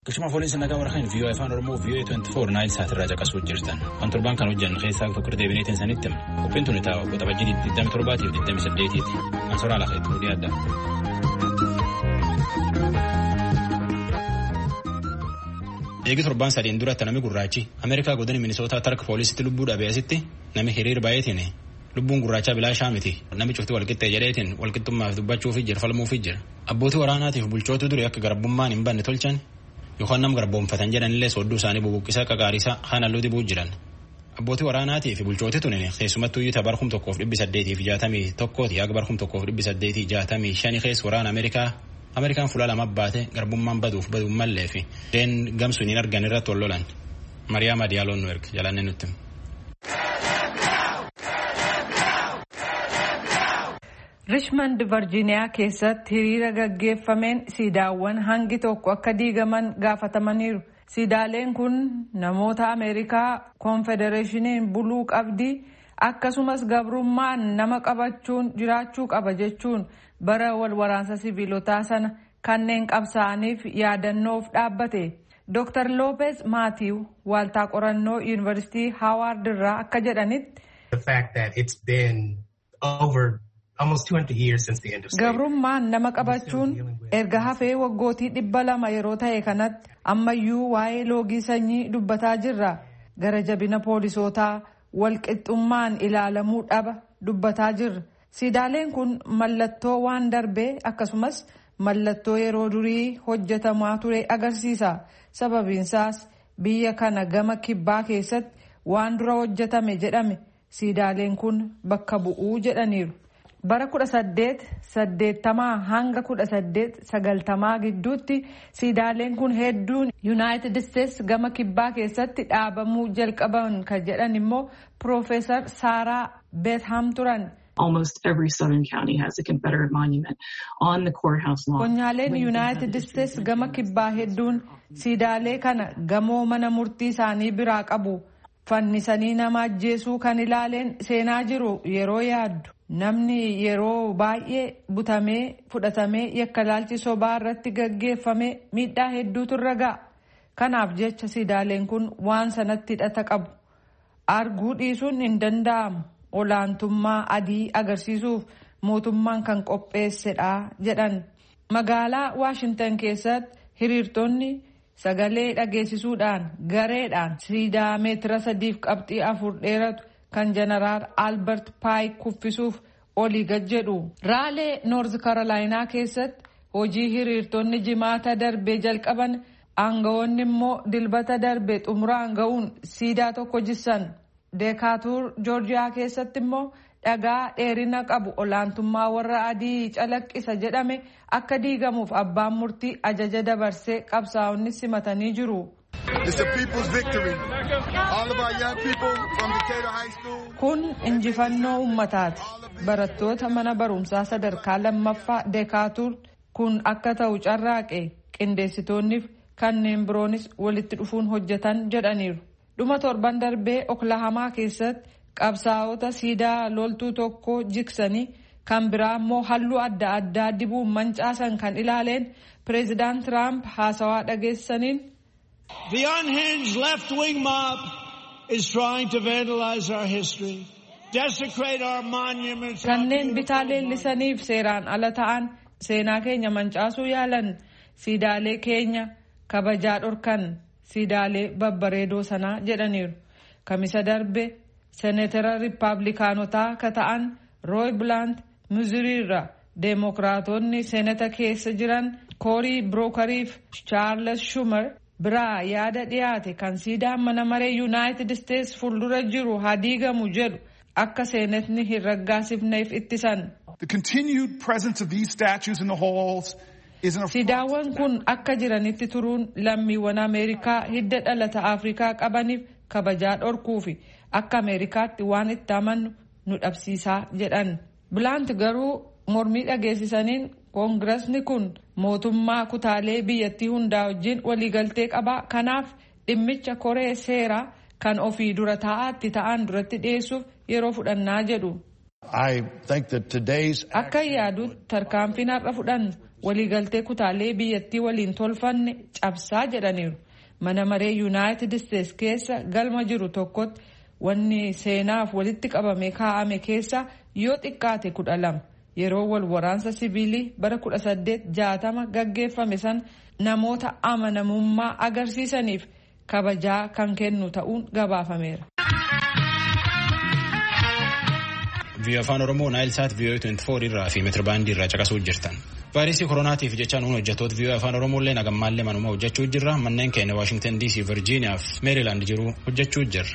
Akkuma fooliinsi nagaa warreen VOA afaan Oromoo VOA 24 Nile Sat irraa caqasuu jirtan. Kan torban kan hojjannu keessaa tokko deebineetiin sanitti qophiin tuni taa'u qotabajjii 27 fi 28ti. Ansoraa lafeetti hudii adda. Eegi torban sadiin duratti namni gurraachi Ameerikaa godina Minisootaa tarka poolisitti lubbuu dhabeessitti namni hiriir baay'eetiin lubbuun gurraachaa bilaashaa miti. Namni cufti walqixxee jedheetiin walqixxummaaf dubbachuuf jira falmuuf jira. Abbootii waraanaatiif bulchootu durii akka garbummaan hin banne tolchan yookaan nama garboomfatan jedhanillee soodduu isaanii bubuqqisaa qaqaarisaa haan halluu dibuu jiran. Abbootii waraanaatii fi bulchooti tunin keessumattuu iyyuu tabar 1861 haga bar 1865 keessa waraana Ameerikaan fuula lama baate garbummaan baduuf baduun mallee fi deen gamsuun hin argan irratti wal lolan. Mariyaama Diyaaloon nu erga jalanne nutti. Richmond Virginia keessatti hiriira gaggeeffameen siidaawwan hangi tokko akka diigaman gaafatamaniiru. Siidaaleen kun namoota Ameerikaa Konfedereeshiniin buluu qabdi akkasumas gabrummaan nama qabachuun jiraachuu qaba jechuun bara wal waraansa siviilotaa sana kanneen qabsaa'aniif yaadannoof dhaabbate. Dr. Lopez Matthew waaltaa qorannoo Yuunivarsiitii Haawaard irraa akka jedhanitti. Gabrummaan nama qabachuun erga hafee waggootii 200 yeroo ta'e kanatti ammayyuu waa'ee loogii sanyii dubbataa jirra. Gara jabina poolisootaa walqixxummaan ilaalamuu dhaba dubbataa jirra. Siidaaleen kun mallattoo waan darbee akkasumas mallattoo yeroo durii hojjetamaa ture agarsiisa. Sababiinsaas biyya kana gama kibbaa keessatti waan dura hojjetame jedhame siidaaleen kun bakka bu'uu jedhaniiru. Bara 1880 hanga 1890 gidduutti siidaaleen kun hedduun United States gama kibbaa keessatti dhaabamuu jalqaban kan jedhan immoo Profeesar Saaraa Beetham turan. Almost every southern county has a Confederate monument on the courthouse lawn. Konyaaleen United States gama kibbaa hedduun siidaalee kana gamoo mana murtii isaanii biraa qabu. Fannisanii nama ajjeesuu kan ilaaleen seenaa jiru yeroo yaaddu. Namni yeroo baay'ee butamee fudhatamee yakka ilaalchi sobaa irratti gaggeeffame miidhaa hedduutu irra ga'a. Kanaaf jecha siidaaleen kun waan sanatti hidhata qabu. Arguu dhiisuun hin danda'amu. Olaantummaa adii agarsiisuuf mootummaan kan qopheessedha jedhan. Magaalaa Waashintan keessatti hiriirtonni sagalee dhageessisuudhaan gareedhaan siidaa meetira 3.4 dheeratu kan jeneraal Albert Pike kuffisuuf olii gad jedhu. Raalee Noorz Karolaayinaa keessatti hojii hiriirtonni jimaata darbee jalqaban aangawoonni immoo dilbata darbee xumuraan ga'uun siidaa tokko jissan. Deekaatuur Joorjiyaa keessatti immoo dhagaa dheerina qabu olaantummaa warra adii calaqqisa jedhame akka diigamuuf abbaan murtii ajaja dabarsee qabsaa'onni simatanii jiru. Kun injifannoo uummataati. Barattoota mana barumsaa sadarkaa lammaffaa Deekaatuur kun akka ta'u carraaqe qindeessitoonniif kanneen biroonis walitti dhufuun hojjetan jedhaniiru. Dhuma torban darbee Oklahamaa keessatti qabsaa'ota siidaa loltuu tokko jiksanii kan biraa immoo halluu adda addaa dibuun mancaasan kan ilaaleen Pireezidaant Tiraamp haasawaa dhageessaniin. The unhinged left-wing mob is trying to vandalize our history, desecrate our monuments. Kanneen bitaa leellisaniif seeraan ala ta'an seenaa keenya mancaasuu yaalan siidaalee keenya kabajaa dhorkan. Siidaalee babbareedoo sanaa jedhaniiru. Kamisa darbe Seenetara Riippaabilikaanotaa ka ta'an Rooy Bilaant Muziriirra Deemokiraatonni Seenata keessa jiran Koorii Brookariif Chaarles Shumer biraa yaada dhiyaate kan siidaan mana maree Yuunaayitid Isteets fuuldura jiru haa diigamu jedhu akka Seenetni hin raggaasifneef ittisan. The continued presence of these statues in the halls. Siidaawwan kun akka jiranitti turuun lammiiwwan Ameerikaa hidda dhalata Afrikaa qabaniif kabajaa dhorkuufi akka Ameerikaatti waan itti amannu nu dhabsiisaa jedhan. Bilaant garuu mormii dhageessisaniin koongiresni kun mootummaa kutaalee biyyattii hundaa wajjin waliigaltee qaba. Kanaaf dhimmicha koree seeraa kan ofii dura taa'aatti ta'an duratti dhiyeessuuf yeroo fudhannaa jedhu. I think that today's akka yaadutti tarkaanfiin har'a fudhannu waliigaltee kutaalee biyyattii waliin tolfanne cabsaa jedhaniiru. Mana maree Yuunaayitid Isteets keessa galma jiru tokkotti wanni seenaaf walitti qabame kaa'ame keessa yoo xiqqaate 12 yeroo wal waraansa siviilii bara 1860 gaggeeffame san namoota amanamummaa agarsiisaniif kabajaa kan kennu ta'uun gabaafameera. Viiyoo Afaan Oromoo Naayilsaat Viiyoo 24 irraa fi meetirbaandii irraa caqasuu jirtan. Vaayirasii koronaatiif jecha nuun hojjettoota Viiyoo Afaan Oromoolee nagammaallee manuma hojjechuu jirra. Manneen keenya Waashingtan DC, Virgiiniyaa fi Meerilaand jiru hojjechuu jirra.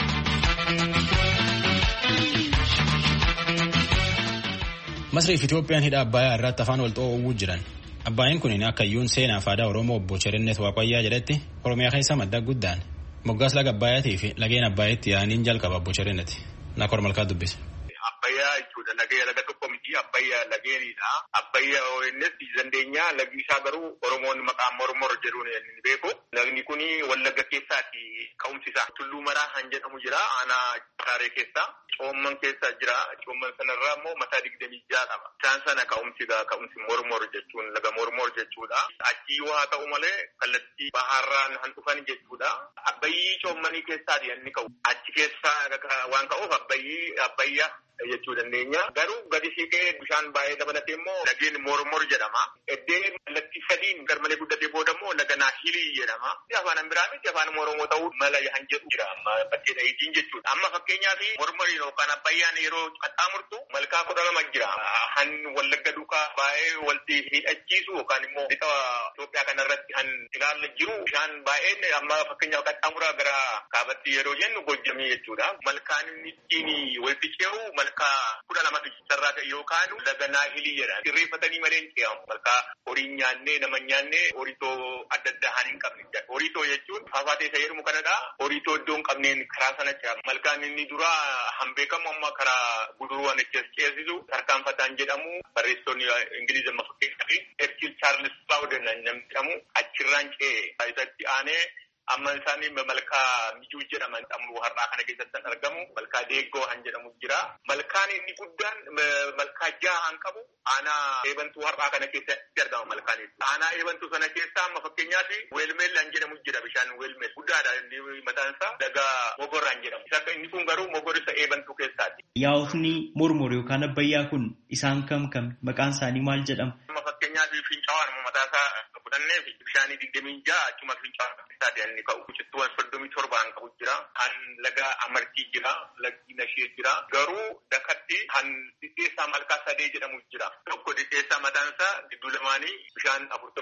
Masrii fi Itoophiyaan hidha Abbayyaa irratti afaan wal xoo'uu jiran. Abbaayeen kun akka iyyuun seenaa fi aadaa Oromoo obbo Cherinnet Waaqayyaa jedhetti Oromiyaa keessa madda guddaan. Moggaas laga Abbayyaatii fi lageen Abbayyaatti yaa'aniin jalqaba obbo Cherinnet. Naakor Malkaa dubbise. Abbayyaa jechuudha laga tokko miti Abbayyaa lageenidha. Abbayyaa ONS dandeenyaa lagni isaa garuu Oromoon maqaa mormor jedhuun ni beeku. Lagni kun Wallagga keessaati ka'umsi isaa. Tulluu Maraa kan jedhamu jira aanaa Hararee keessa. Coomman keessa jira. Coomman sanarraa immoo mataa 26 qaba. Isaan sana ka'umsi mormor jechuun laga mormor jechuudha. Achi yoo haa ta'u malee kallattii baharraan han dhufan jechuudha. Abbayyii coommanii keessaati inni ka'u. Achi keessaa waan ka'uuf Abbayyaa jechuu dandeenya. Garuu gadi siqee bishaan baay'ee dabalatee immoo lageen mormor jedhama. Eddeen kallattii sadiin garmalee guddatee booda immoo laga Naahilii jedhama. Afaan biraa miti afaan Oromoo ta'uu mala han jedhu jira amma bakkee dhahiitiin jechuudha. Amma fakkeenyaaf mormoriin yookaan Abbayyaan yeroo qaxxaamurtu malkaa 12 jira. Han Wallagga duukaa baay'ee walitti hidhachiisu yookaan immoo lixa Itoophiyaa kanarratti han ilaalla jiru bishaan baay'een amma fakkeenyaaf qaxxaamuraa gara kaabatti yeroo jennu Gojjamii jechuudha. Malkaan inni ittiin walitti ce'u malkaa 12 sarara ta'e yookaan laga Naahilii jedhama. Sirreeffatanii malee hin ce'amu. Malkaa horii nyaannee nama nyaannee horitoo adda addaa han hin qabne. Horitoo jechuun faafaatee isa jedhamu kanadha. Horitoo iddoo hin qabneen karaa sana ce'ama. Malkaan inni duraa han beekamu amma karaa guduruwwan ceesisu tarkaanfataan jedhamu barreessonni Ingiliizi amma fakkeenyaaf Erkil Chaarlis Baawudan namni jedhamu achirraan ce'ee isatti aanee amma isaanii malkaa mijuu jedhaman ammoo har'aa kana keessatti argamu malkaa deeggoo han jedhamu jira. Malkaan inni guddaan malkaa 6 han qabu aanaa eebantuu har'aa kana keessatti argama malkaan. Aanaa eebantuu sana keessaa amma fakkeenyaaf weelmeel han jedhamu jira bishaan weelmeel guddaadha inni mataan isaa laga mogor han jedhamu. Isa inni kun garuu mogor isa eebantuu keessaati. Yaa'ofni mormor yookaan Abbayyaa kun isaan kam maqaan isaanii maal jedhama? Amma fakkeenyaaf Fincaawaan mataa isaa fudhannee bishaanii 26 achuma Fincaawaan isaati inni ka'u. Cittuuwwan 37 qabu jira. Han laga Amartii jira. Lagni Nashee jira. Garuu dakatti han Didheessaa malkaa 3 jedhamu jira. Tokko Didheessaa mataan isaa gidduu lamaanii bishaan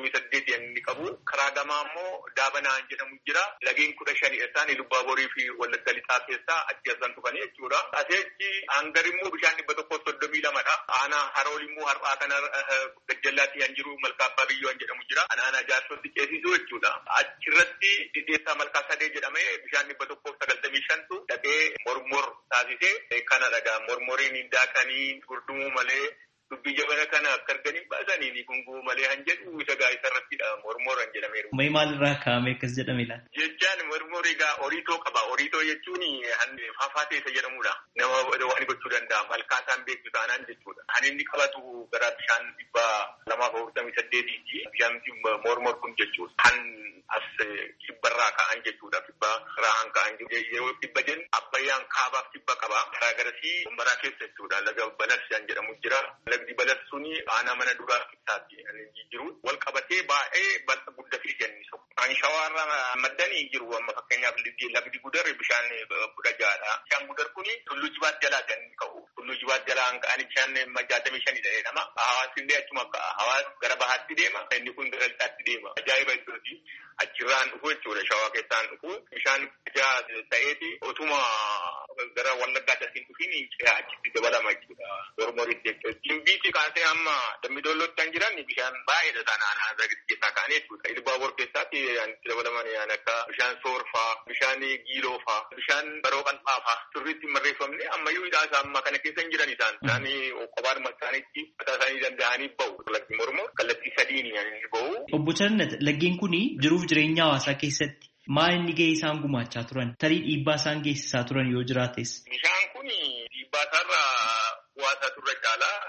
48 inni qabu. Karaa gamaa immoo Daabanaa jedhamu jira. Lageen 15 isaan Lubbaaborii fi Wallagga Lixaa keessaa achi asan dhufanii jechuudha. Aseechi hangar immoo bishaan 132dha. Aanaa Harool immoo har'aa kana gajjallaatti han jiru malkaa Abbaa Biyyoo han jedhamu jira. Aanaa Jaarsootti ceesisuu jechuudha. Achirratti Didheessaa malkaa 3 jedhamee bishaan 195tu dhaqee mormor taasisee kana dhagaa mormoriin daakanii gurdumuu malee dubbii jabana kana akka arganii baasanii gunguu malee han jedhu isa isarrattidha mormor han jedhameeru. Mee maalirraa kaa'ame akkas jedhame laata? Jechaan mormor egaa horitoo qaba. Horitoo jechuun faafaatee isa jedhamudha. Nama waan gochuu danda'a. Malkaa isaan beektu taanaan jechuudha. Kan inni qabatu gara bishaan 248ti. Bishaan mormor kun jechuudha. Kan as kibbarraa ka'an jechuudha. Kibbarraa ka'an yeroo kibba jennu Abbayyaan kaabaaf kibba qaba. Karaa garasii umbaraa keessa jechuudha. Laga Balas jedhamu jira. Lagdi Balas suni aanaa mana duraa keessaatti jiru. Wal qabatee baay'ee bal'a guddatee jennisu. Kan shawaarraa maddanii jiru amma fakkeenyaaf lagdi Gudar bishaan 16dha. Bishaan Gudar kuni Tulluu Jibaat jalaa kan ka'u. Tulluu Jibaat jalaa ka'an bishaan 65 jedhama. Hawaasni illee achuma ka'a. Hawaas gara bahaatti deema. Inni kun gara lixaatti deema. Ajaa'iba iddooti. Achirraan dhufu jechuudha shawaa keessaan dhufu. Bishaan ijaa ta'eeti otuma gara Wallaggaatti asiin dhufiin achitti dabalama jechuudha. Mormoritti jechuudha. Jimbiitti kaasee amma Dambidollootti kan jiran bishaan baay'eedha isaan aanaa keessaa ka'anii jechuudha. Ilbaabor keessaatti itti dabalaman yaan akka bishaan Soorfaa, bishaan Giiloofaa, bishaan Baroo Qal'aafaa sirriitti marreeffamne ammayyuu hidhaa isaa amma kana keessa hin jiran isaan. Isaanii kophaadhuma isaaniitti mataa isaanii danda'anii bahu. Lagdi mormor kallattii sadiin ni bahu. Obbo Cherinnet laggeen kuni jiruuf jireenya hawaasaa keessatti maal inni gahee isaan gumaachaa turan? Tarii dhiibbaa isaan geessisaa turan yoo jiraates? Bishaan kun dhiibbaa isaarraa waasaa turre caalaa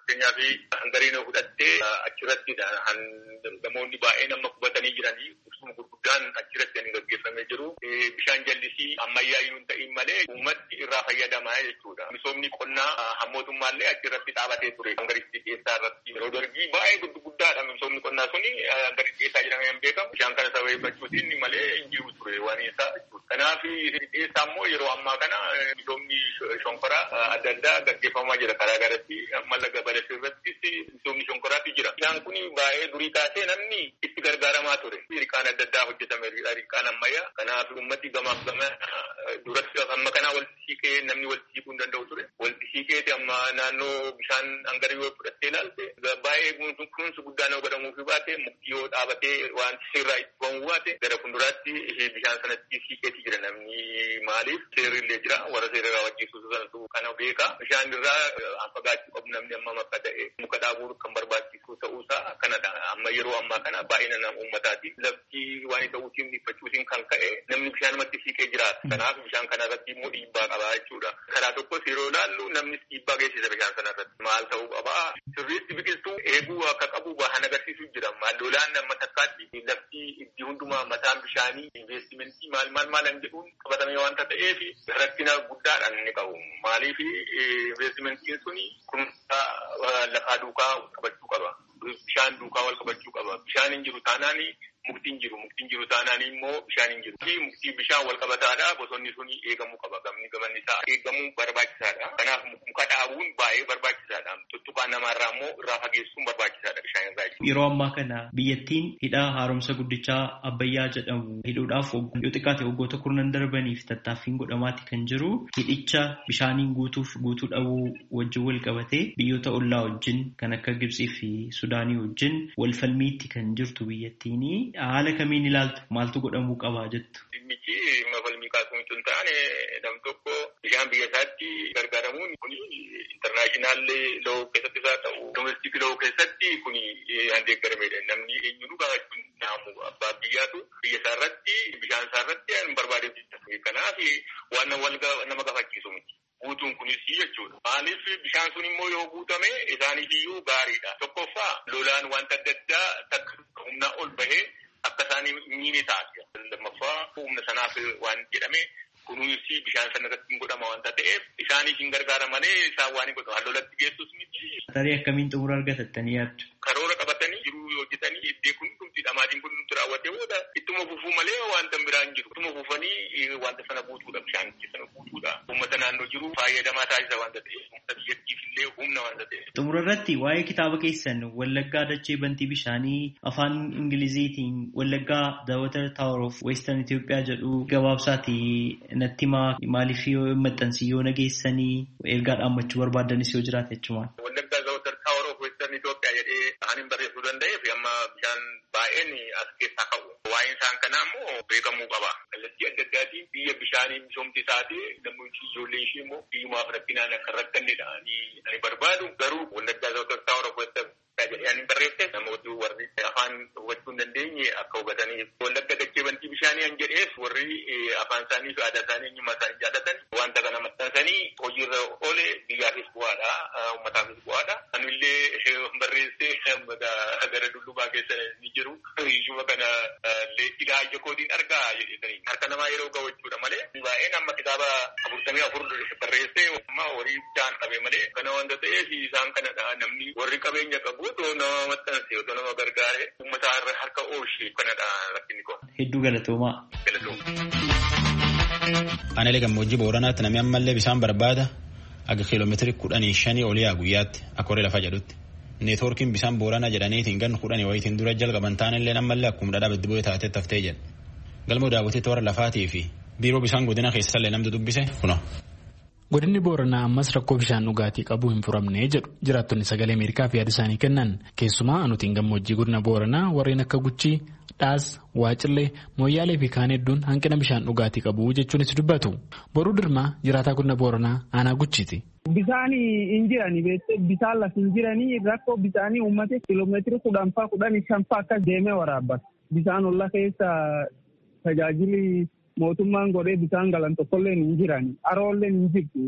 Fakkeenyaaf hangariin fudhattee achirrattidha. Namoonni baay'een amma qubatanii jiranii ibsuma gurguddaan achirratti ni gaggeeffamee jiru. Bishaan jallisii ammayyaayyuu hin ta'in malee uummatni irraa fayyadamaa jechuudha. Misoomni qonnaa hammootummaallee achirratti dhaabatee ture. Hangaritti keessaa irratti yeroo dargii baay'ee guddaadha misoomni qonnaa suni hangaritti keessaa jedhamee hin beekamu. Bishaan kana sababeeffachuutiin malee hin jiru ture waan isaa jechuudha. Kanaaf keessaa immoo yeroo ammaa kana misoomni shonkoraa adda addaa gaggeeffamaa jira karaa garatti amma laga Balashee irrattis misoomni shonkoraatu jira. Bishaan kun baay'ee durii kaasee namni itti gargaaramaa ture. Riqaan adda addaa hojjetame riqaan ammayyaa. Kanaaf uummati gamaaf gama duratti amma kana walitti siiqee namni walitti siiquu hin danda'u ture. Walitti siiqeeti amma naannoo bishaan hangarii yoo fudhattee ilaalte baay'ee kunuunsi guddaan yoo godhamuufi baate mukti yoo dhaabatee waan sirraa itti ba'uu baate gara fuulduraatti bishaan sanatti siiqeeti jira namni maaliif seerri illee jira warra seera raawwachiisu sanatu kana beeka. Bishaan irraa fagaachuu qabu namni amma makka ta'e muka dhaabuu kan barbaachisu ta'uusaa kanadha. Amma yeroo ammaa kana baay'ina nama uummataati. Lafti waan ta'uutiin dhiphachuutiin kan ka'e namni bishaanumatti siiqee jiraata. Kanaaf bishaan kana irratti immoo dhiibbaa qaba jechuudha. Karaa tokkos yeroo ilaallu namnis dhiibbaa geessisa bishaan sana irratti. Maal ta'uu qaba? Sirriitti biqiltuu eeguu akka qabu bahan agarsiisu jira. Lolaan amma takkaatti lafti itti hundumaa mataan bishaanii investimentii maal hin jedhuun qabatamee waanta ta'eef rakkina guddaadhaan inni qabu. Maaliif investimentiin suni kunuunsa lafaa duukaa qabachuu qaba. Bishaan duukaa wal qabachuu qaba. Bishaan hin jiru taanaan muktiin jiru taanaan immoo bishaan hin jiru. Muktii bishaan wal qabataadha. Bosonni suni eegamuu qaba. Gamanni isaa eegamuu barbaachisaadha. Kanaaf muka dhaabuun baay'ee barbaachisaadha. Tuttuqaa namaarraa immoo irraa fageessuun barbaachisaadha bishaan irraa. Yeroo ammaa kana biyyattiin hidha haaromsa guddichaa Abbayyaa jedhamu hidhuudhaaf yoo xiqqaate waggoota 10 darbaniif tattaaffiin godhamaati kan jiru. Hidhicha bishaaniin guutuu dhabuu wajjin wal qabatee biyyoota ollaa wajjin kan akka Gibxii fi Sudaanii wajjin wal falmiitti kan jirtu biyyattiin. Haala kamiin ilaaltu maaltu godhamuu qabaa jettu? Dhimmichi falmii kaasuun hin taane nam tokko bishaan biyya isaatti gargaaramuun kun intarnaashinaal loo keessatti isaa ta'u domestik loo keessatti kun handeeggaramedha. Namni eenyuun gaafachuun naamu abbaa biyyaatu biyya isaa irratti bishaan isaa irratti hin barbaadeef. Kanaaf waan nama gaafachiisu miti. Guutuun kunis jechuudha. Maaliif bishaan sun immoo yoo guutame isaaniif iyyuu gaariidha. Tokkoffaa lolaan wanta adda addaa takka humna ol bahee akka isaanii miini taasisa. Lammaffaa humna sanaaf waan jedhame kunuunsi bishaan sana irratti hin godhama wanta ta'eef isaaniif hin gargaara malee isaan waan hin godhamu. Lolatti geessus miti. Tarii akkamiin xumura argatattanii yaaddu? Karoora qabatanii jiruu yoo hojjetanii iddee kun dhumti dhamaatiin kun dhumti raawwatee booda ittuma fufuu malee wanta biraan jiru. Ittuma fufanii wanta sana guutuudha bishaan sana guutuudha. Uummata naannoo jiru fayyadamaa taasisa wanta ta'eef uummata biyyattiif illee humna wanta ta'eef. Xumura irratti waa'ee kitaaba keessan Wallaggaa dachee bantii bishaanii afaan Ingiliziitiin Wallaggaa The Water Tower of Western Ethiopia jedhu gabaabsaati natti maaliif yoo maxxansi yoo nageessanii ergaa dhaammachuu barbaadanis yoo jiraate jechuudha. Wallaggaa The Water Tower of Western Ethiopia jedhee ani barreessuu danda'eef amma bishaan baay'een as keessaa ka'u. Waa'een isaan kanaa immoo beekamuu qaba. Kallattii adda addaatiin biyya bishaanii misoomti isaati namoonni ijoollee ishee immoo biyyumaaf rakkinaan akka rakkannedha. Ani barbaadu garuu Wallaggaa The Water Tower of Western jedhee ani barreesse namooti warri afaan hubachuu hin dandeenye akka hubataniif. Wallagga dachee bantii bishaanii an jedheef warri afaan isaanii fi aadaa isaanii eenyummaa isaanii jaallatan wanta kana maxxansanii hojiirra oole biyyaafis bu'aadha uummataafis bu'aadha. Anillee barreessee gara dullubaa keessa ni jiru. Ijuma kana ilaa ija kootiin argaa jedhanii harka namaa yeroo gahu jechuudha malee baay'een amma kitaaba 44 barreessee amma horii jaan qabe malee kana wanta ta'eef isaan kanadha namni warri qabeenya qabu otoo nama maxxanse otoo nama gargaare uummata harka oolchee kanadha rakkinni kun. Hedduu galatoomaa. Aanaalee gammoojjii Booranaatti namni ammallee bishaan barbaada aga kiiloomeetirii 15 ol yaa guyyaatti akka horee lafa jedhutti. Neetwoorkiin bishaan Booranaa jedhaniitiin gan 10 wayitiin dura jalqaban taanillee ammallee akkuma dhadhaa biddi bu'ee taatee taftee jedha. Galmoo daawwatee toora lafaatii fi biiroo bishaan godina keessallee namni dubbise kuno. Godinni Booranaa ammas rakkoo bishaan dhugaatii qabu hin furamne jedhu jiraattonni sagalee Ameerikaaf yaada isaanii kennan keessumaa anutiin gammoojjii godina Booranaa warreen akka Guchii, Dhaas, Waacillee, Mooyyaalee fi kaan hedduun hanqina bishaan dhugaatii qabu jechuunis dubbatu. Boruu Dirmaa jiraataa godina Booranaa aanaa Guchiiti. Bishaan hin jirani bishaan lafa hin jiranii rakkoo bishaanii uummate kiiloomeetira 10-15 akka deemee waraabbata. Bishaan olla keessa tajaajili mootummaan godhee bishaan galan tokkollee hin jirani. Haroollee hin jirtu.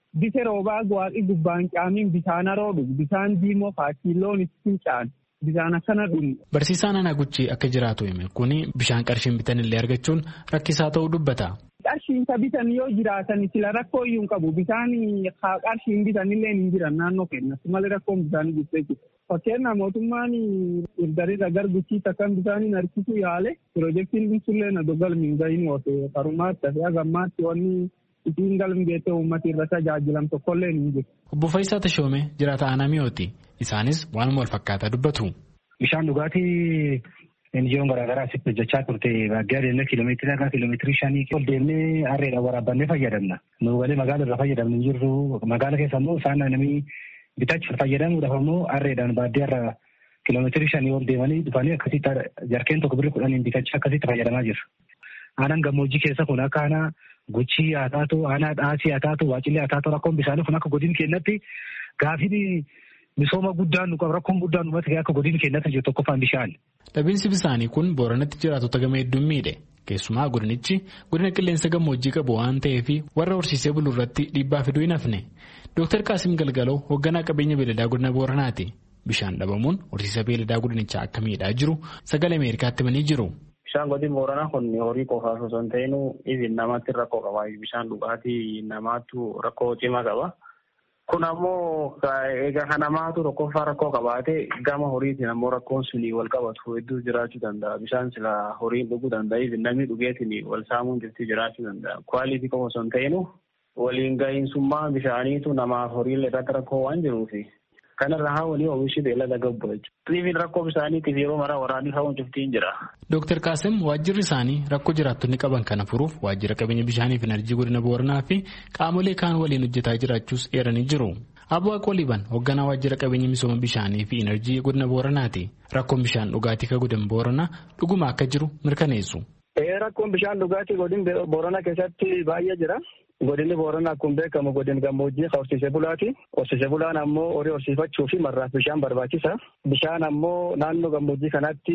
Bise roobaa waaqii gubbaan caamiin bishaan haroodu bishaan diimoo faakiiloon ittiin caan bishaan akkana dhumu. Barsiisaan Anaaguchii akka jiraatu hime kuni bishaan qarshiin bitan illee argachuun rakkisaa ta'uu dubbata. Qarshiin bitan yoo jiraatan sila rakkoo iyyuu hin qabu bishaan qarshiin bitan illee hin jiran naannoo keenyatti malee rakkoon bishaanii guddee jiru. Fakkeenyaaf mootummaan irdarirra garguchii takkan bishaaniin harkisuu yaale piroojeektiin binsullee na dogalmi hin gahin oote qarumaatti fi hagammaatti wanni isin galmi geette uummata irra tajaajilam tokkollee hin jiru. Obbo Faayisaa Tashoomee jiraata aanaa mi'ooti. Isaanis waanuma wal fakkaataa dubbatu. Bishaan dhugaatii NGO'n garaagaraa asitti hojjechaa turte baaggaa deemnee kiiloomeetirii 5 ol deemnee harreedhaan waraabbannee fayyadamna. Nu galee magaala irra fayyadamnu hin jirru. Magaala keessa immoo isaan namni bitachuuf fayyadamuudhaaf immoo harreedhaan baadiyyaarra kiiloomeetirii 5 ol deemanii dhufanii akkasitti jarkeen tokko birrii 10 bitachaa akkasitti fayyadamaa jiru. Aanaan gammoojjii keessa kun akka aanaa Guchii haa taatu, aanaa Dhaasii haa taatu, Waacillee haa taatu rakkoon bishaanii kun akka godina keenyatti gaafii misooma guddaan nu qabu rakkoon guddaan uummata akka godina keenyatti jiru tokkoffaan bishaan. Dhabiinsi bishaanii kun Booranatti jiraatota gama hedduun miidhe. Keessumaa godinichi godina qilleensa gammoojjii qabu waan ta'eef warra horsiisee buluu irratti dhiibbaa fiduu hin hafne. Dr. Qaasim Galgaloo hoogganaa qabeenya beeladaa godina Booranaati. Bishaan dhabamuun horsiisa beeladaa godinichaa akka miidhaa jiru sagalee Ameerikaatti himanii jiru. Bishaan godina Booranaa kun horii qofaaf osoo hin ta'in ibin namatti rakkoo qaba. Bishaan dhugaatii namaatu rakkoo cimaa qaba. Kun ammoo egaa kan namaatu tokkoffaa rakkoo qabaate gama horiitiin ammoo rakkoon suni wal qabatu hedduu jiraachuu danda'a. Bishaan sila horiin dhuguu danda'a. Ibin namni dhugeetiin wal saamuun jirti jiraachuu danda'a. Kwaalitii qofa osoo hin ta'in waliin gahiinsummaa bishaaniitu namaaf horiilee irratti rakkoo waan jiruufi. Kanarraa hawwanii oomishni beellada gabbu jechuudha. Dhiibiin rakkoo bishaaniitiif yeroo maraa waraanni hawwan cuftiin jira. Dr. Qaasim waajjirri isaanii rakkoo jiraattonni qaban kana furuuf waajjira qabeenya bishaanii fi enerjii godina Booranaa fi qaamolee kaan waliin hojjetaa jiraachuus eeranii jiru. Abbu'aa Qoliban hoogganaa waajjira qabeenya misooma bishaanii fi enerjii godina Booranaati. Rakkoon bishaan dhugaatii ka godina Booranaa dhuguma akka jiru mirkaneessu. Rakkoon bishaan dhugaatii godina Booranaa keessatti baay'ee jira. Godinni Booranaa akkuma beekamu godina gammoojjii horsiisee bulaati. Horsiisee bulaan ammoo horii horsiifachuu fi marraaf bishaan barbaachisa. Bishaan ammoo naannoo gammoojjii kanatti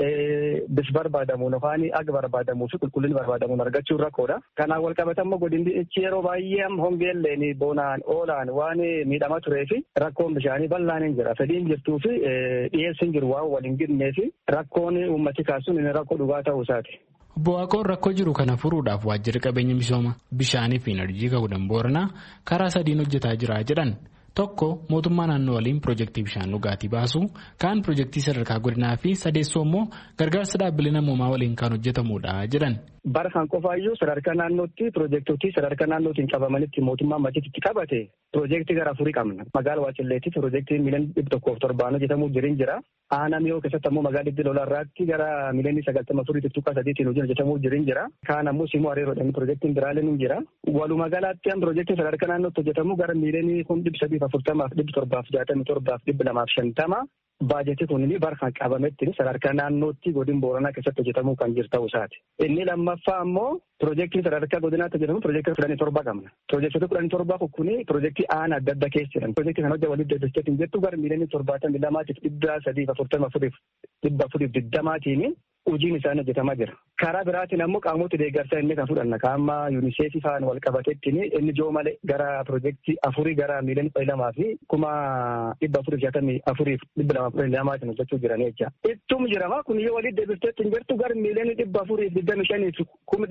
bis barbaadamuun yookaan aga barbaadamuu fi qulqullinni barbaadamuun argachuun rakkoodha. Kanaan wal qabata ammoo godinni yeroo baay'ee hongeelleen bonaan oolaan waan miidhamaa turee fi rakkoon bishaanii bal'aan hin jira. Fedhiin jirtuu fi dhiyeessiin jiru waan waliin gidnee fi rakkoon uummati kaasuun inni rakkoo dhugaa ta'uu isaati. Obbo Waaqoon rakkoo jiru kana furuudhaaf waajjirri qabeenya misooma bishaanii fi enerjii godina Booranaa karaa sadiin hojjetaa jira jedhan. Tokko mootummaa naannoo waliin piroojeektii bishaan dhugaatii baasu, kaan piroojeektii sadarkaa godinaa fi sadeessoo immoo gargaarsa dhaabbilee namoomaa waliin kan hojjetamudha jedhan. Bara kan qofaayyuu sadarkaa naannootti piroojeektotii sadarkaa naannootiin qabamanitti mootummaan machiitti qabate piroojeektii gara afurii qabna. Magaala Waacilleetti piroojeektiin miliyoona 107 hojjetamuu jira. Aanaa miyoo keessatti ammoo magaalaa Diddi Lolaarraatti gara miliyoona 94.3 hojjetamuu jira. Kaan ammoo Simuu Areeroodhaan piroojeektiin biraaleen hin jira. Walumaa galaatti piroojeektiin sadarkaa naannootti hojjetamu gara miliyoona 340,767,250 baajetii kunii bara kan qabametti sadarkaa naannootti godina Booranaa keessatti hojjetamuu kan jiru ta'uu isaati. Inni lammaffaa ammoo piroojeektiin sadarkaa godinaatti hojjetamu piroojeektii 17 qabna. Piroojeektii 17 kuni piroojeektii aanaa adda addaa keessa jiran. Piroojeektii kana hojii waliin deddeebiin jettu gara miliyoona 72,344,420 hojiin isaanii hojjetamaa jira. Karaa biraatiin ammoo qaamota deeggarsaa inni kan fudhanna. Qaama yuuniseefii faan wal qabateetti inni joo malee gara piroojeektii afurii gara miliyoona 200 fi 464,242 hojjechuu jiran jecha. Ittum jirama kun yoo waliin deebifteetti hin jirtu gara miliyoona 425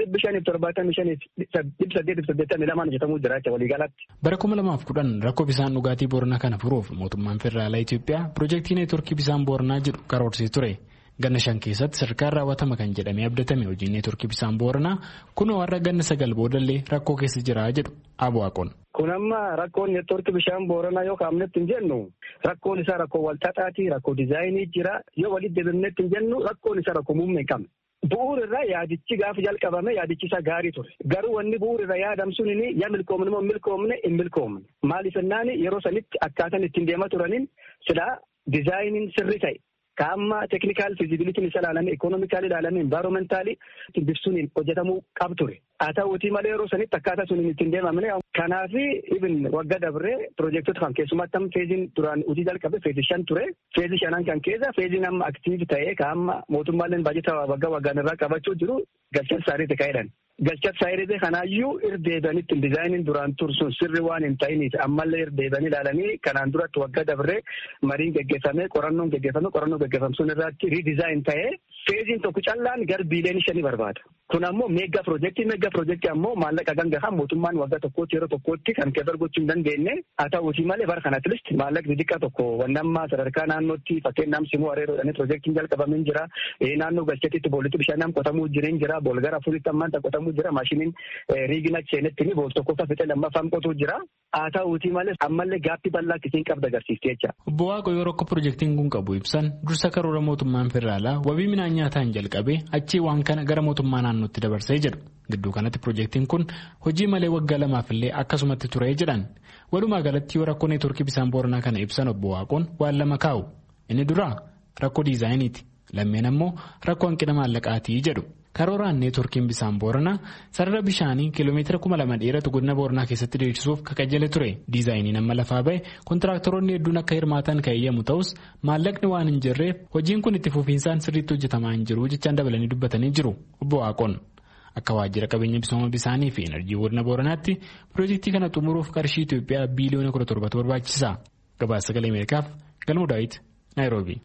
575,882 hojjetamuu jira jecha waliigalatti. Bara 2010 rakkoo bishaan dhugaatii Booranaa kana furuuf mootummaan federaalaa Itoophiyaa piroojeektii neetworkii bishaan Booranaa jedhu karoorsiisee ture. Ganna 5 keessatti sadarkaan raawwatama kan jedhamee abdatame hojiin neetworkii bishaan Booranaa kunoo warra ganna 9 boodallee rakkoo keessa jira jedhu Abbo Waaqoon. Kun amma rakkoon neetworkii bishaan Booranaa yoo kaa'amnetti hin jennu rakkoon isaa rakkoo walxaxaati, rakkoo diizaayinii jira. Yoo walitti deebinetti hin jennu rakkoon isaa rakkoo muummee hin qabne. Bu'uurarraa yaadichi gaafa jalqabame yaadichi isaa gaarii ture. Garuu wanni bu'uurarraa yaadamsuun inni yaa milkoomne moo hin milkoomne. Maaliif jennaan yeroo sanitti akkaataan ittiin deemaa turaniin silaa diizaayiniin sirrii ta'e. Kaamma teeknikaal fiizibilitiin isa ilaalame, ikoonomikaali ilaalame, envaayiroomentaalii bifsuun hojjetamuu qabu ture. Haa ta'uutii malee yeroo sanitti akkaataa suniin ittiin deemamne. Kanaaf ibin waggaa dabree piroojeektota kan keessumatti amma feeziin duraan hojii jalqabe feezii 5 ture. Feezii 5 kan keessa feeziin amma aktiiv ta'ee kaamma mootummaaleen baajata waggaa waggaan irraa qabachuu jiru galchan saariitti ka'edhan. galchat saayiree kanaayyuu irdeebanitti dizaayiniin duraan tursun sirri waan hin ta'iniif ammallee irdeebanii ilaalanii kanaan duratti waggaa dabree mariin geggeeffamee qorannoon geggeeffamsuun irratti riidizaayin ta'ee feeziin tokko callaan gar biiliyoonii 5 barbaada. Kun ammoo meeggaa piroojeektii ammoo maallaqa gangahaa mootummaan waggaa tokkootti yeroo tokkootti kan keessa gochuu hin dandeenye haa ta'uutii malee bara kanatti listi maallaqni xiqqaa tokko wannammaa sadarkaa naannootti fakkeenyaaf simuu areeroodhaan piroojeektiin jalqabamee jira. Naannoo galcheetitti boolitti bishaan qotamuu jireen jira. Boolgara afuritti ammaan qotamuu jira. Maashiniin riigina seenetti bool tokkoffaa fixee lammaffaan qotuu jira. Haa ta'uutii malee ammallee gaaffii bal'aa kisiin qabda agarsiifti jecha. Obbo Waaqoo yeroo akka piroojeektiin kun qabu ibsan dursa karoora mootummaan federaalaa wabii midhaan nyaataan jalqabee achii waan kana gara mootummaa naannootti dabarsee jedhu. Gidduu kanatti piroojeektiin kun hojii malee waggaa lamaafillee akkasumatti ture jedhan. Walumaa galatti yoo rakkoo neetwoorkii bishaan booranaa kana ibsan obbo Waaqoon waan lama kaa'u. Inni duraa rakkoo diizaayiniiti. Lammeen ammoo rakkoo hanqina maallaqaatii jedhu. Karooraan neetwoorkiin bishaan booranaa sarara bishaanii kiiloomeetira 2,000 dheeratu godina booranaa keessatti diriirsuuf kakajjale ture. Diizaayiniin amma lafaa ba'e kontiraaktaroonni hedduun akka hirmaatan kan eeyyamu ta'us maallaqni waan hin jirreef hojiin kun itti fufiinsaan sirriitti hojjetamaa hin jiru jechaan dabalanii dubbatanii jiru. Obbo Waaqoon akka waajjira qabeenya misooma bishaanii fi enerjii godina booranaatti piroojeektii kana xumuruuf qarshii Itoophiyaa biiliyoona 17 barbaachisa. Gabaasa Sagalee Ameerikaaf Galmuu Daawit Naayiroobii.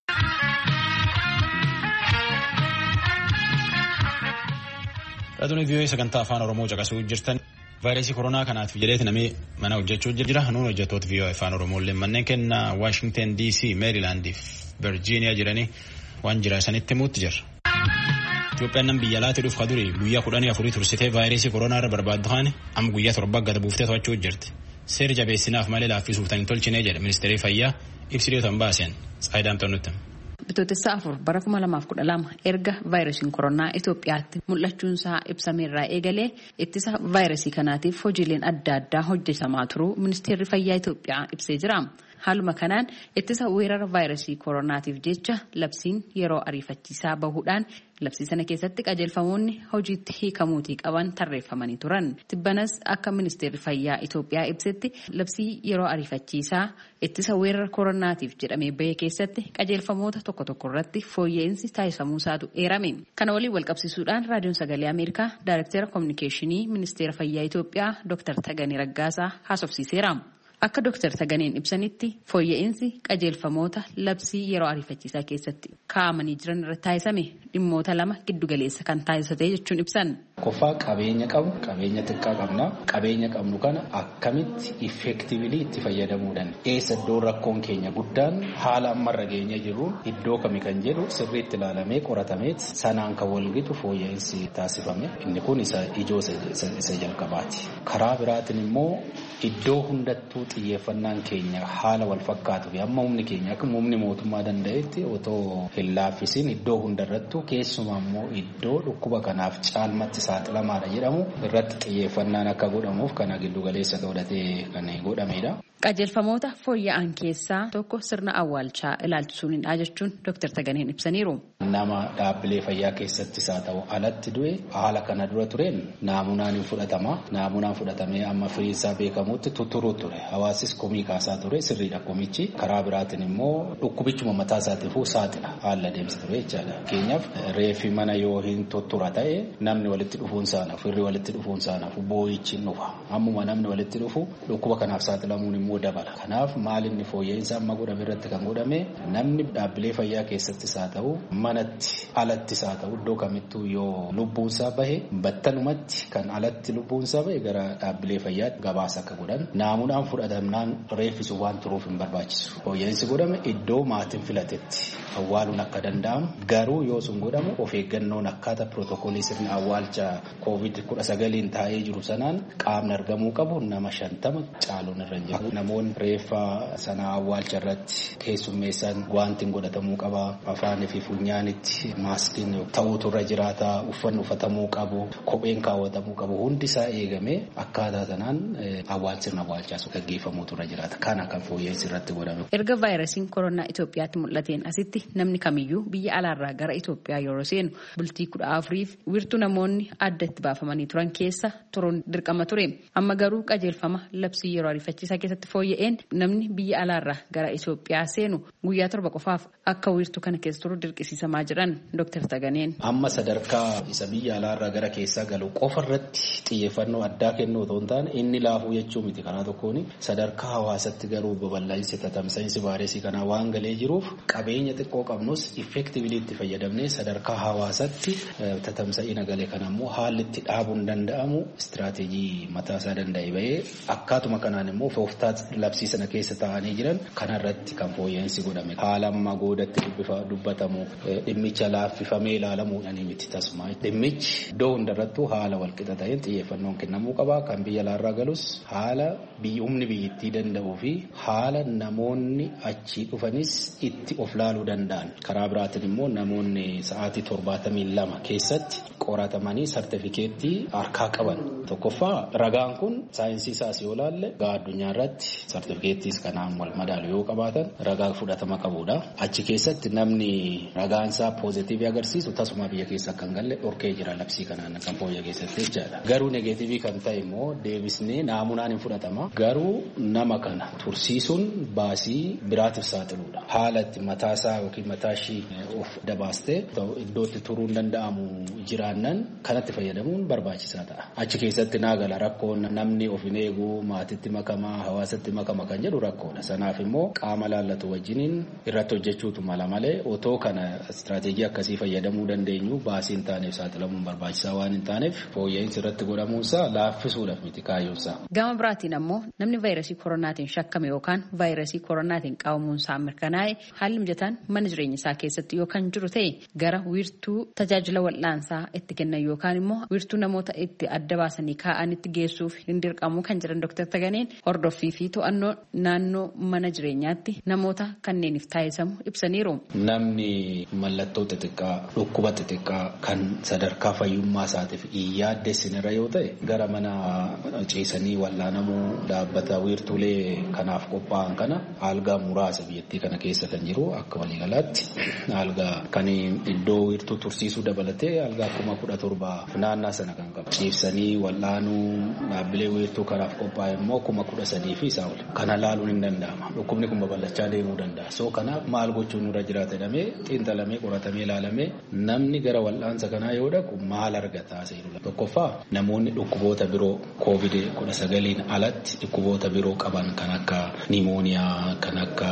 Raadiyoo VOA sagantaa afaan Oromoo caqasuu jirtan vaayirasii koronaa kanaaf jedheeti namni mana hojjechuu jira. Nuun hojjettoota VOA afaan Oromoo illee manneen kennaa Washington DC, Maryland fi Virginia jiranii waan jira sanitti himuutti jira. Itoophiyaan nam biyya alaatti dhuuf kaduri guyyaa 14 tursitee vaayirasii koronaa irra barbaaddu haani amma guyyaa 7 gad buuftee to'achuu jirti. Seera jabeessinaaf malee laaffisuuf tan hin tolchine jedha ministeerri fayyaa ibsideetan baaseen Saayidaan Xannutti. Bitootessa 4 bara 2012 erga vaayirasiin koronaa Itoophiyaatti mul'achuunsaa ibsameerraa eegalee ittisa vaayirasii kanaatiif hojiileen adda addaa hojjetamaa turuu ministeerri fayyaa Itoophiyaa ibsee jira. Haaluma kanaan ittisa weerara vaayirasii koronaatiif jecha labsiin yeroo ariifachiisaa bahuudhaan labsii sana keessatti qajeelfamoonni hojiitti hiikamuutii qaban tarreeffamanii turan. Tibbanas akka ministeerri fayyaa Itoophiyaa ibsetti labsii yeroo ariifachiisaa ittisa weerara koronaatiif jedhamee bahee keessatti qajeelfamoota tokko tokko irratti fooyya'insi taasifamuusaatu eerame. Kana waliin walqabsiisuudhaan raadiyoon sagalee Ameerikaa Daayirektara Kominikeeshinii ministeera fayyaa Itoophiyaa Dr. Taganee Raggaasaa haasofsiiseera. Akka Dr. Taganeen ibsanitti fooyya'insi qajeelfamoota labsii yeroo ariifachiisaa keessatti kaa'amanii jiran irratti taasifame dhimmoota lama giddugaleessa kan taasisate jechuun ibsan. Qofa qabeenya qabu, qabeenya xiqqaa qabna. Qabeenya qabnu kana akkamitti effektiivili itti fayyadamuu dandeenya. Eessa iddoo rakkoon keenya guddaan haala ammarra geenya jiru iddoo kami kan jedhu sirriitti ilaalamee qoratameet sanaan kan walgitu fooyya'insi taasifame. Inni kun isa ijoo isa jalqabaati. Karaa biraatiin immoo iddoo hundattuu xiyyeeffannaan keenya haala wal fakkaatu fi amma humni keenya akka humni mootummaa danda'etti otoo hin laaffisiin iddoo hundarrattuu keessumaa immoo iddoo dhukkuba kanaaf caalmatti saaxilamaadha jedhamu irratti xiyyeeffannaan akka godhamuuf kana giddugaleessa godhatee kan godhamedha. Qajeelfamoota fooyya'an keessaa tokko sirna awwaalchaa ilaalchisuunidha jechuun Dr. Taganeen ibsaniiru. Nama dhaabbilee fayyaa keessattis haa ta'u alatti du'e haala kana dura tureen naamunaan hin fudhatama. Naamunaan fudhatamee amma firiinsaa beekamutti tutturuu ture. Hawaasis komii kaasaa ture sirriidha komichi. Karaa biraatiin immoo dhukkubichuma mataa isaatiifuu saaxila haala deemsa ture jechaadha. Fakkeenyaaf reeffi mana yoo hin tuttura ta'e namni walitti dhufuun saanaaf firri walitti dhufuun saanaaf boo'ichi dhufa. Ammuma namni walitti dhufu dhukkuba kanaaf saaxilamuun immoo dabala. Kanaaf maalinni fooyya'insa amma godhame irratti kan godhame namni dhaabbilee fayyaa keessattis haa ta'u manatti alattis haa ta'u iddoo kamittuu yoo lubbuunsaa bahe battalumatti kan alatti lubbuunsaa bahe gara dhaabbilee fayyaatti gabaasa akka godhan naamunaan fudhatamnaan reeffisu waan turuuf hin barbaachisu. Fooyya'insi godhame iddoo maatiin filatetti awwaaluun akka danda'amu garuu yoo sun godhamu of eeggannoon akkaataa pirootokoolii sirna awwaalcha COVID-19 taa'ee jiru sanaan qaamni argamuu qabu nama 50 caaluun irra jiru. Namoonni reeffa sana awwaalcha irratti keessummeessan wantiin godhatamuu qaba. Afaanii fi funyaanitti maaskiin ta'uutu irra jiraata. Uffanni uffatamuu qabu. Kopheen kaawwatamuu qabu. Hundi isaa eegamee akkaataa sanaan sirna awwaalchaas gaggeeffamuutu irra jiraata. Kana kan fooyya'insi irratti godhame. Erga vaayirasiin koronaa Itoophiyaatti mul'ateen asitti namni kamiyyuu biyya alaarraa gara Itoophiyaa yeroo seenu bultii 14f wiirtuu namoonni adda itti baafamanii turan keessa turuun dirqama ture. Amma garuu qajeelfama labsii yeroo ariifachiisaa keessatti fooyya'een namni biyya alaarraa gara Itoophiyaa seenu guyyaa 7 qofaaf akka wiirtuu kana keessa turu dirqisiisamaa jiran Dr. Taganeen. Amma sadarkaa isa biyya alaarraa gara keessaa galu qofa irratti xiyyeeffannoo addaa kennuu otoo hin taane inni laafuu jechuu miti. Kanaa tokkoon sadarkaa hawaasatti garuu babal'insi tatamsa'insi vaayiresii kanaa waan galee jiruuf qabeenya xiqqoo qabnus effektiivili itti fayyadamnee sadarkaa hawaasatti tatamsa'ina galee kana immoo haalli itti dhaabuun danda'amu istiraateejii mataasaa danda'e bahee akkaatuma kanaan immoo tooftaa labsii sana keessa taa'anii jiran kanarratti kan fooyya'insi godhame. Haala amma goodatti dubbatamu dhimmicha laaffifamee ilaalamuudhaan miti tasuma. Dhimmichi iddoo hundarrattuu haala walqixa ta'een xiyyeeffannoon kennamuu qaba. Kan biyya alaarraa galus haala humni biyyattii danda'uu fi haala namoonni achii dhufanis itti of laaluu danda'an. Karaa biraatiin immoo namoonni sa'aatii 72 keessatti qoratamanii sartifikeettii harkaa qaban. Tokkoffaa ragaan kun saayinsii isaas yoo laalle addunyaa irratti sartifikeettiis kanaan wal madaalu yoo qabaatan ragaa fudhatama qabudha. Achi keessatti namni ragaan isaa poozitiivii agarsiisu tasuma biyya keessa kan galle dhorkee jira labsii kanaan kan fooyya keessatti jechaadha. Garuu negeetiivii kan ta'e immoo deebisnee naamunaan hin fudhatama. Garuu nama kana tursiisuun baasii biraatiif saaxiluudha. Haala itti mataasaa yookiin mataashii of dabaastee iddootti turuun danda'amu jiraannan kanatti fayyadamuun barbaachisaa ta'a. Achi keessatti naagala rakkoon namni of hin eegu maatitti makamaa hawaasatti makama kan jedhu rakkoodha. Sanaaf immoo qaama laallatu wajjiniin irratti hojjechuutu mala malee otoo kana istiraateejii akkasii fayyadamuu dandeenyu baasii hin taaneef saaxilamuun barbaachisaa waan hin taaneef fooyya'insi irratti godhamuunsaa laaffisuudhaaf miti kaayyoonsaa. Gama biraatiin ammoo namni vaayirasii koronaatiin shakkame yookaan vaayirasii koronaatiin qabamuunsaa mirkanaa'e haalli mijataan mana jireenya isaa keessatti yookaan jiru ta'e gara wiirtuu tajaajila wal'aansaa itti kennan yookaan immoo wiirtuu namoota itti adda baasanii kaa'anitti geessuuf hin dirqamu kan jiran Dr. Taganeen hordoffii fi to'annoo naannoo mana jireenyaatti namoota kanneeniif taasisamu ibsaniiru. Namni mallattoo xixiqqaa dhukkuba xixiqqaa kan sadarkaa fayyummaa isaatiif yaaddeessinirra yoo ta'e gara mana ciisanii wal'aanamuu dhaabbata wiirtuulee kanaaf qophaa'an kana algaa muraasa biyyattii kana keessa kan jiru akka waliigalaatti algaa kan iddoo wiirtuu tursiisuu dabalatee algaa 17,000 naannaa sana kan qabu. Ciibsanii wal'aanuu dhaabbilee wiirtuu kanaaf qophaa'e immoo 13,000 fi isaa ol. Kana laaluun hin danda'ama. Dhukkubni kun babal'achaa deemuu danda'a. So kanaaf maal gochuun nurra jiraata jedhamee xiinxalamee qoratamee ilaalamee namni gara wal'aansa kanaa yoo dhaqu maal argataa seerudha. Tokkoffaa namoonni dhukkuboota biroo COVID-19 alatti dhukkuboota biroo qaban kan akka nimooniyaa, kan akka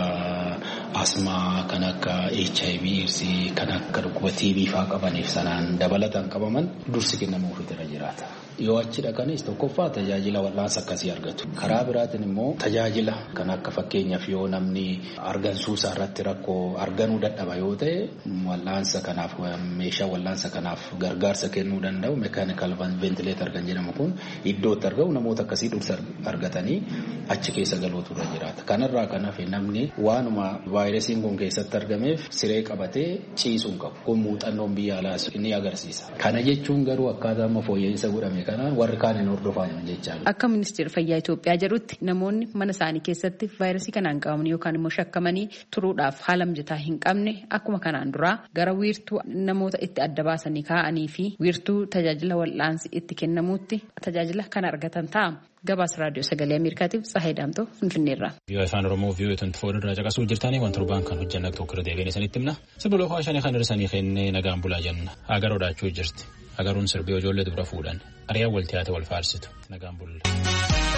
asmaa, kan akka HIV, kan akka dhukkuba TB fa'aa qabaniif sanaan dabalatan qabaman dursi kennamuufitu irra jiraata. Yoo achi dhaqanis tokkoffaa tajaajila wal'aansa akkasii argatu. Karaa biraatiin immoo tajaajila kan akka fakkeenyaaf yoo namni argansuusaa irratti rakkoo arganuu dadhaba yoo ta'e wal'aansa kanaaf meeshaa wal'aansa kanaaf gargaarsa kennuu danda'u mechanical ventilator kan jedhamu kun iddootti argamu namoota akkasii dursa argatanii achi keessa galuutu irra jiraata. Kanarraa kan hafe namni waanuma vaayirasiin kun keessatti argameef siree qabatee ciisuun qabu. Kun muuxannoon biyya alaas ni agarsiisa. Kana jechuun garuu akkaataa amma fooyya'insa godhame kanaan warri kaan hin hordofan jechaa. Akka ministeera fayyaa Itoophiyaa jedhutti namoonni mana isaanii keessatti vaayirasii kanaan qabaman yookaan immoo shakkamanii turuudhaaf haala mijataa hin qabne akkuma kanaan duraa gara wiirtuu namoota itti adda baasanii kaa'anii fi wiirtuu tajaajila wal'aansi itti kennamuutti tajaajila kana argatan ta'a. Gabaasa raadiyoo sagalee Ameerikaatiif Tsahaay Daamtoo Finfinneerraa. Biyya afaan Oromoo biyya 24 irraa caqasuu jirtanii waan torbaan kan hojjanna tokko irra deebiin isinitti himna. Sirbi lookaa shanii kan hirsanii kennee nagaan bulaa jenna. Agaroo dhaachuu jirti. Agaruun sirbii ijoollee dubra fuudhan. Ariyaa wal tiyaata wal faarsitu. Nagaan bulla.